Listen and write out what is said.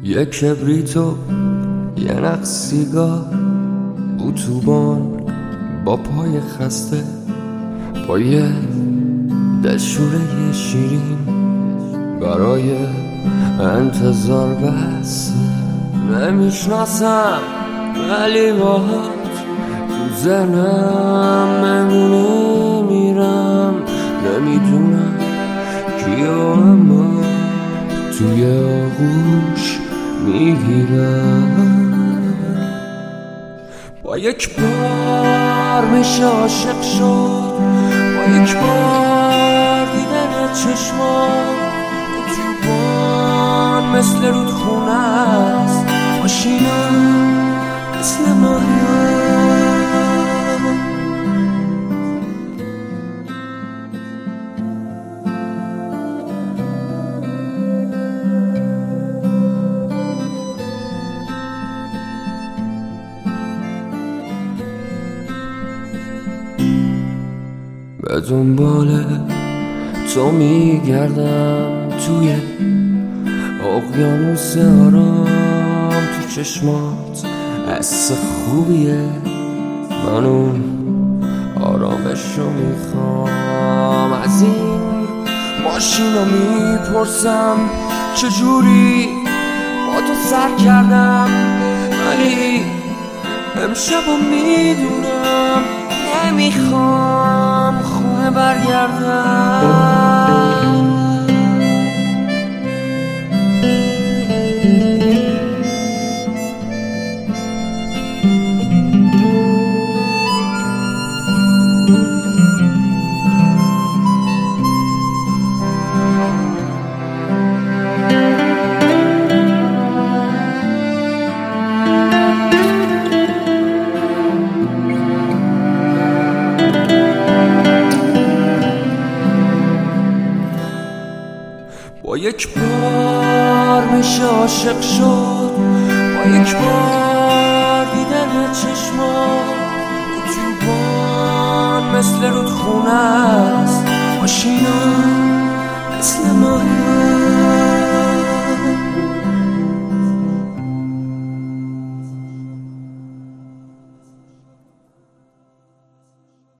یه کبریت و یه نخ سیگار، اتوبان با پای خسته، با یه دلشوره شیرین برای انتظار بس. نمیشناسم ولی باهات تو ذهنم نمونه میرم. نمیدونم کیو اما توی آغوش میگیرم. با یک بار میشه عاشق شد، با یک بار دیدن چشمان. اتوبان مثل رودخونه است، ماشینم مثل ماهیان. به دنبال تو میگردم توی اقیانوس آرام. تو چشمات حس خوبیه، من اون آرامشو میخوام. از این ماشینا میپرسم چجوری با تو سر کردم، ولی امشبو میدونم نمیخوام خونه برگردم. با یک بار میشه عاشق شد، با یک بار دیدن چشمان. اتوبان مثل رودخونه است، ماشینا مثل ماهیان.